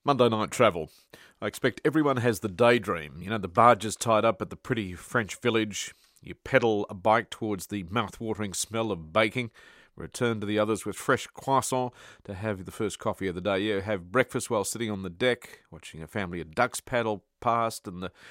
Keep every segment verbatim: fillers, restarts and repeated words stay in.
Monday night travel. I expect everyone has the daydream. You know, the barges tied up at the pretty French village. You pedal a bike towards the mouth-watering smell of baking. Return to the others with fresh croissant to have the first coffee of the day. You have breakfast while sitting on the deck, watching a family of ducks paddle past, and the...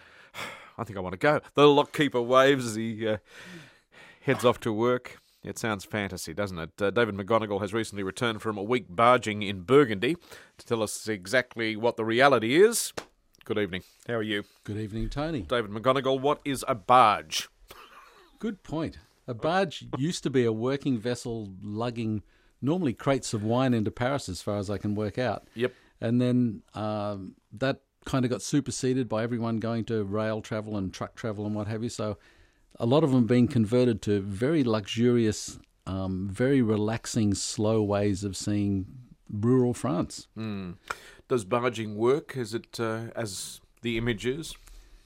I think I want to go. The lockkeeper waves as he uh, heads off to work. It sounds fantasy, doesn't it? Uh, David McGonigal has recently returned from a week barging in Burgundy to tell us exactly what the reality is. Good evening. How are you? Good evening, Tony. David McGonigal, what is a barge? Good point. A barge used to be a working vessel lugging normally crates of wine into Paris, as far as I can work out. Yep. And then um, that kind of got superseded by everyone going to rail travel and truck travel and what have you. So a lot of them being converted to very luxurious, um, very relaxing, slow ways of seeing rural France. Mm. Does barging work as it uh, as the image is?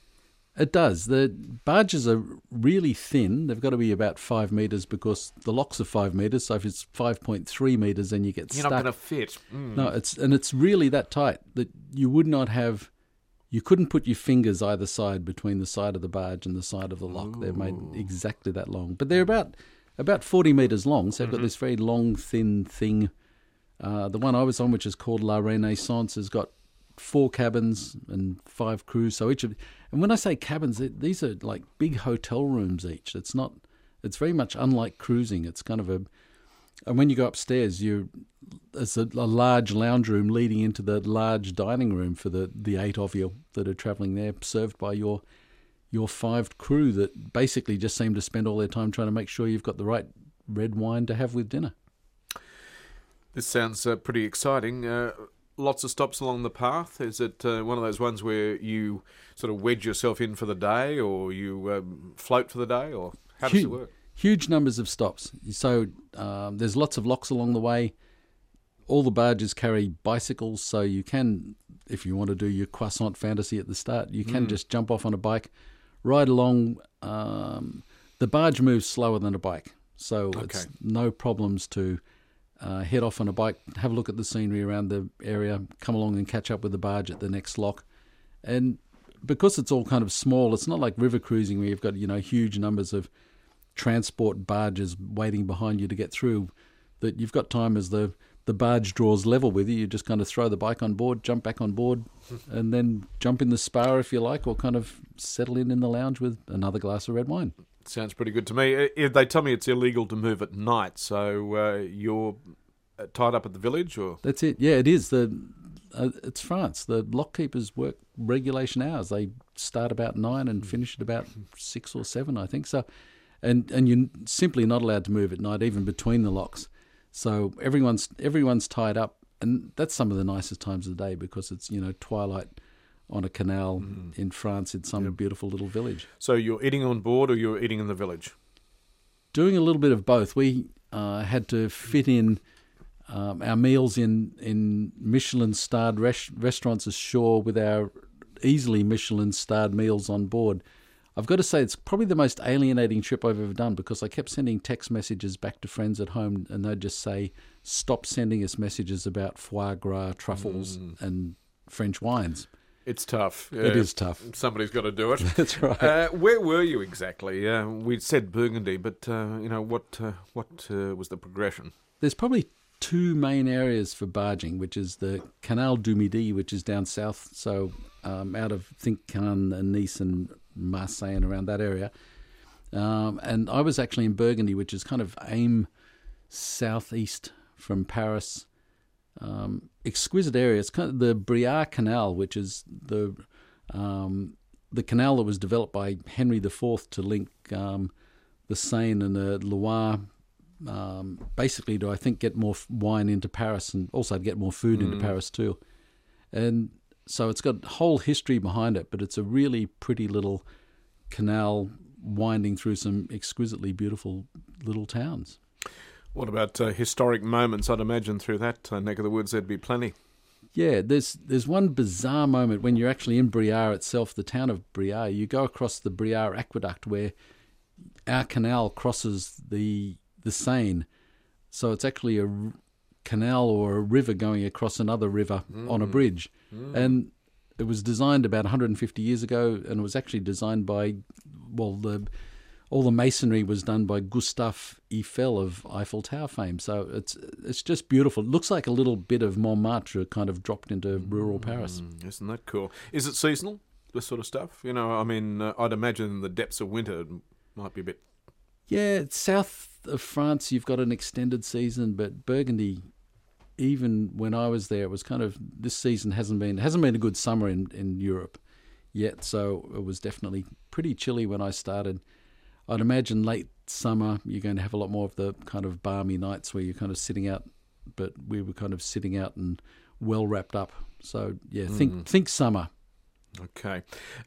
It does. The barges are really thin. They've got to be about five metres because the locks are five metres. So if it's five point three metres, then you get You're stuck. not going to fit. Mm. No, it's and it's really that tight that you would not have. You couldn't put your fingers either side between the side of the barge and the side of the lock. Ooh. They're made exactly that long. But they're about about forty metres long, so they've Mm-hmm. got this very long, thin thing. Uh, the one I was on, which is called La Renaissance, has got four cabins and five crews. So each of, and when I say cabins, these are like big hotel rooms each. It's not, it's very much unlike cruising. It's kind of a, and when you go upstairs, you there's a, a large lounge room leading into the large dining room for the, the eight of you that are travelling there, served by your your five crew that basically just seem to spend all their time trying to make sure you've got the right red wine to have with dinner. This sounds uh, pretty exciting. Uh, lots of stops along the path. Is it uh, one of those ones where you sort of wedge yourself in for the day, or you um, float for the day, or how does Huge, it work? Huge numbers of stops. So um, there's lots of locks along the way. All the barges carry bicycles, so you can, if you want to do your croissant fantasy at the start, you can Mm. just jump off on a bike, ride along. Um, the barge moves slower than a bike, so Okay. it's no problems to uh, head off on a bike, have a look at the scenery around the area, come along and catch up with the barge at the next lock. And because it's all kind of small, it's not like river cruising where you've got, you know, huge numbers of transport barges waiting behind you to get through, that you've got time as the the barge draws level with you. You just kind of throw the bike on board, jump back on board, and then jump in the spar if you like, or kind of settle in in the lounge with another glass of red wine. Sounds pretty good to me. Uh, They tell me it's illegal to move at night, so uh, you're tied up at the village, or That's it. Yeah, it is. The uh, it's France. The lockkeepers work regulation hours. They start about nine and finish at about six or seven, I think. So, and and you're simply not allowed to move at night, even between the locks. So everyone's everyone's tied up, and that's some of the nicest times of the day because it's, you know, twilight on a canal mm. in France in some Yep. beautiful little village. So you're eating on board, or you're eating in the village? Doing a little bit of both. We uh, had to fit in um, our meals in in Michelin-starred res- restaurants ashore with our easily Michelin-starred meals on board. I've got to say, it's probably the most alienating trip I've ever done because I kept sending text messages back to friends at home, and they'd just say, stop sending us messages about foie gras, truffles, Mm. and French wines. It's tough. It Uh, is tough. Somebody's got to do it. That's right. Uh, where were you exactly? Uh, we said Burgundy, but uh, you know what? Uh, what uh, was the progression? There's probably two main areas for barging, which is the Canal du Midi, which is down south, so um, out of, think, Cannes and Nice and Marseille and around that area. Um, and I was actually in Burgundy, which is kind of aim southeast from Paris. Um, exquisite area. It's kind of the Briare Canal, which is the um, the canal that was developed by Henry the Fourth to link um, the Seine and the Loire, um, basically to, I think, get more wine into Paris and also to get more food Mm. into Paris too. And so it's got whole history behind it, but it's a really pretty little canal winding through some exquisitely beautiful little towns. What about uh, historic moments? I'd imagine through that uh, neck of the woods there'd be plenty. Yeah, there's there's one bizarre moment when you're actually in Briare itself, the town of Briare. You go across the Briare Aqueduct where our canal crosses the the Seine. So it's actually a canal or a river going across another river mm. on a bridge. Mm. And it was designed about one hundred fifty years ago, and it was actually designed by, well, the all the masonry was done by Gustave Eiffel of Eiffel Tower fame. So it's it's just beautiful. It looks like a little bit of Montmartre kind of dropped into rural Paris. Mm, isn't that cool? Is it seasonal, this sort of stuff? You know, I mean, uh, I'd imagine in the depths of winter it might be a bit... Yeah, south of France you've got an extended season, but Burgundy, even when I was there, it was kind of, this season hasn't been hasn't been a good summer in, in Europe yet, so it was definitely pretty chilly when I started. I'd imagine late summer you're going to have a lot more of the kind of balmy nights where you're kind of sitting out, but we were kind of sitting out and well wrapped up. So yeah, think mm. think summer. Okay.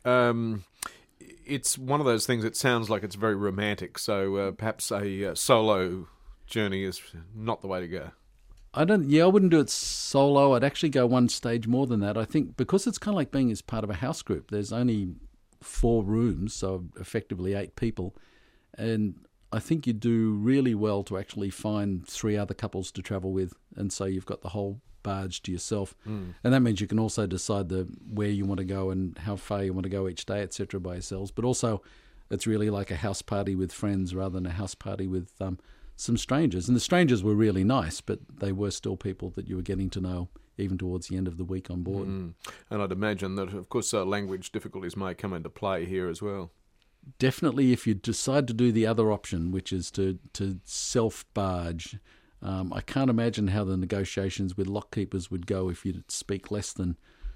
Um, it's one of those things, it sounds like it's very romantic, so uh, perhaps a uh, solo journey is not the way to go. I don't. Yeah, I wouldn't do it solo. I'd actually go one stage more than that. I think because it's kind of like being as part of a house group. There's only four rooms, so effectively eight people. And I think you do really well to actually find three other couples to travel with, and so you've got the whole barge to yourself. Mm. And that means you can also decide the where you want to go and how far you want to go each day, et cetera, by yourselves. But also, it's really like a house party with friends rather than a house party with um, some strangers. And the strangers were really nice, but they were still people that you were getting to know even towards the end of the week on board. Mm. And I'd imagine that, of course, uh, language difficulties may come into play here as well. Definitely, if you decide to do the other option, which is to, to self-barge, um, I can't imagine how the negotiations with lockkeepers would go if you speak less than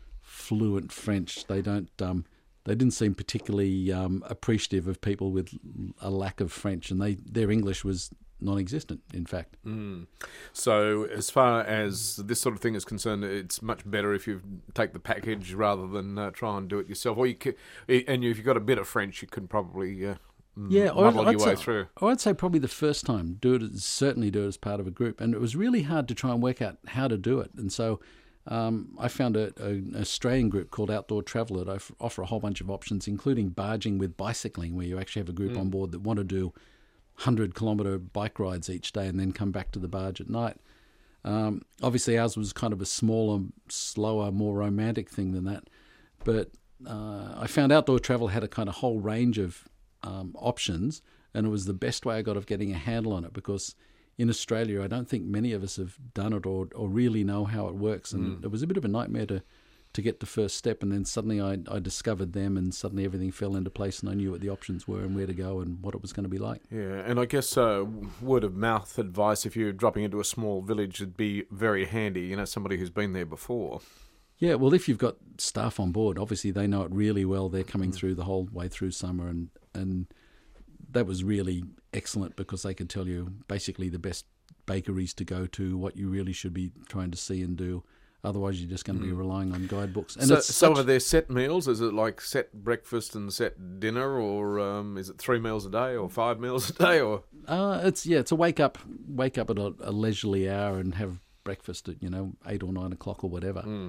fluent French. They don't. Um, they didn't seem particularly um, appreciative of people with a lack of French, and they their English was non-existent, in fact. Mm. So as far as this sort of thing is concerned, it's much better if you take the package rather than uh, try and do it yourself. Or you could, and if you've got a bit of French, you can probably uh, yeah, muddle I'd, your I'd way say, through. I'd say probably the first time, do it, certainly do it as part of a group. And it was really hard to try and work out how to do it. And so um, I found a, a, an Australian group called Outdoor Traveller that offer a whole bunch of options, including barging with bicycling, where you actually have a group mm. on board that want to do hundred kilometre bike rides each day and then come back to the barge at night. Um, obviously ours was kind of a smaller, slower, more romantic thing than that. But uh, I found Outdoor Travel had a kind of whole range of um, options, and it was the best way I got of getting a handle on it, because in Australia I don't think many of us have done it or, or really know how it works. And mm. it was a bit of a nightmare to to get the first step, and then suddenly I, I discovered them, and suddenly everything fell into place, and I knew what the options were and where to go and what it was going to be like. Yeah, and I guess uh, word of mouth advice, if you're dropping into a small village, would be very handy, you know, somebody who's been there before. Yeah, well, if you've got staff on board, obviously they know it really well. They're coming mm. through the whole way through summer, and, and that was really excellent, because they could tell you basically the best bakeries to go to, what you really should be trying to see and do. Otherwise, you're just going to be relying on guidebooks. And so, it's so such... are there set meals? Is it like set breakfast and set dinner, or um, is it three meals a day, or five meals a day, or? Uh, it's yeah, it's a wake up, wake up at a, a leisurely hour and have breakfast at you know eight or nine o'clock or whatever, mm.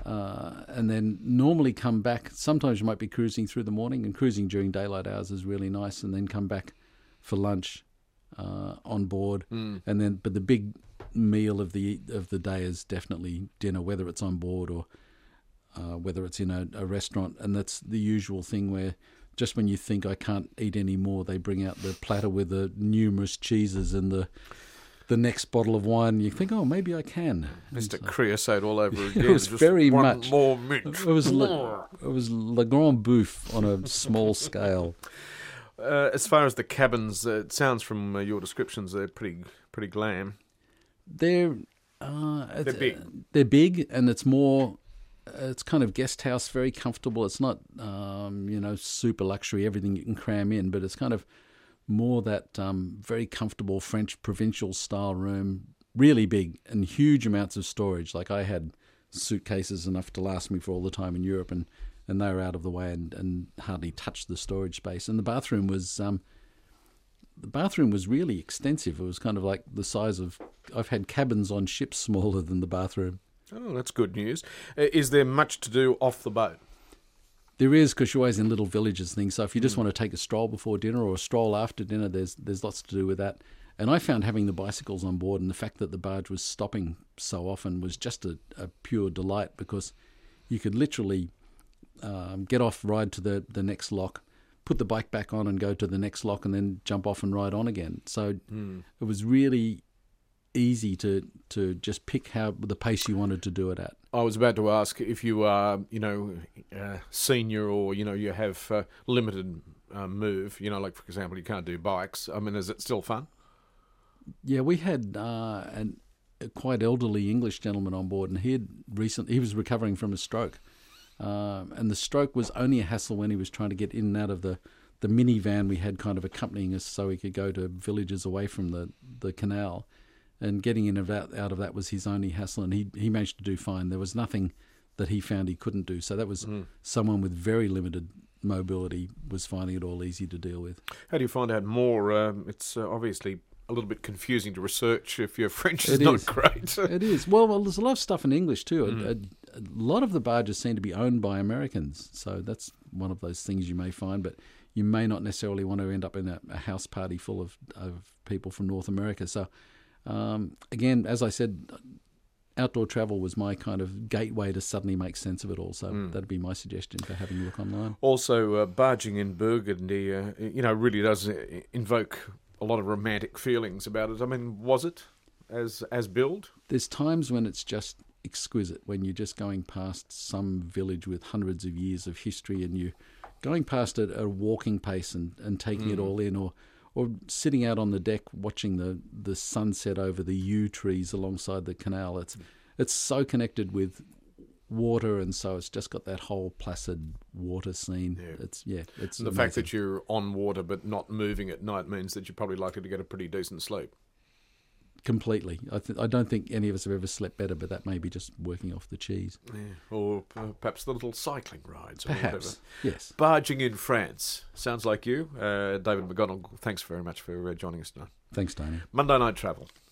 uh, and then normally come back. Sometimes you might be cruising through the morning, and cruising during daylight hours is really nice, and then come back for lunch uh, on board, mm. and then but the big meal of the of the day is definitely dinner, whether it's on board or uh, whether it's in a, a restaurant. And that's the usual thing where just when you think I can't eat any more, they bring out the platter with the numerous cheeses and the the next bottle of wine. You think, oh, maybe I can. Mister So, Creosote all over again. It was just very one much more mint. It was le, it was Le Grand Bouffe on a small scale. Uh, as far as the cabins, uh, it sounds from uh, your descriptions they're pretty pretty glam. They're uh, they're big. They're big, and it's more. It's kind of guest house, very comfortable. It's not um, you know super luxury, everything you can cram in, but it's kind of more that um, very comfortable French provincial style room. Really big and huge amounts of storage. Like I had suitcases enough to last me for all the time in Europe, and, and they were out of the way and, and hardly touched the storage space. And the bathroom was. Um, The bathroom was really extensive. It was kind of like the size of... I've had cabins on ships smaller than the bathroom. Oh, that's good news. Is there much to do off the boat? There is, because you're always in little villages and things. So if you just mm. want to take a stroll before dinner or a stroll after dinner, there's there's lots to do with that. And I found having the bicycles on board and the fact that the barge was stopping so often was just a, a pure delight, because you could literally um, get off, ride to the, the next lock, put the bike back on and go to the next lock, and then jump off and ride on again. So mm. it was really easy to, to just pick how the pace you wanted to do it at. I was about to ask if you are, you know, uh, senior, or, you know, you have uh, limited uh, move, you know, like, for example, you can't do bikes. I mean, is it still fun? Yeah, we had uh, an, a quite elderly English gentleman on board, and he had recent, he was recovering from a stroke. Um, and the stroke was only a hassle when he was trying to get in and out of the, the minivan we had kind of accompanying us so he could go to villages away from the, the canal. And getting in and out, out of that was his only hassle, and he, he managed to do fine. There was nothing that he found he couldn't do. So that was mm. someone with very limited mobility was finding it all easy to deal with. How do you find out more? Um, it's uh, obviously a little bit confusing to research if your French is it not is. great. It is. Well, well, there's a lot of stuff in English too. Mm. A, a, a lot of the barges seem to be owned by Americans, so that's one of those things you may find, but you may not necessarily want to end up in a, a house party full of, of people from North America. So, um, again, as I said, outdoor travel was my kind of gateway to suddenly make sense of it all. So mm. that'd be my suggestion for having a look online. Also, uh, barging in Burgundy, uh, you know, really does invoke a lot of romantic feelings about it. I mean, was it as as billed? There's times when it's just exquisite, when you're just going past some village with hundreds of years of history and you're going past it at a walking pace and, and taking mm. it all in, or or sitting out on the deck watching the, the sunset over the yew trees alongside the canal. It's it's so connected with water, and so it's just got that whole placid water scene. Yeah. It's yeah, it's and the amazing. fact that you're on water but not moving at night means that you're probably likely to get a pretty decent sleep. Completely. I th- I don't think any of us have ever slept better, but that may be just working off the cheese. Yeah. Or uh, perhaps the little cycling rides. Or Perhaps, whatever. Yes. Barging in France. Sounds like you. Uh, David McGonigal, thanks very much for uh, joining us tonight. Thanks, Tony. Monday Night Travel.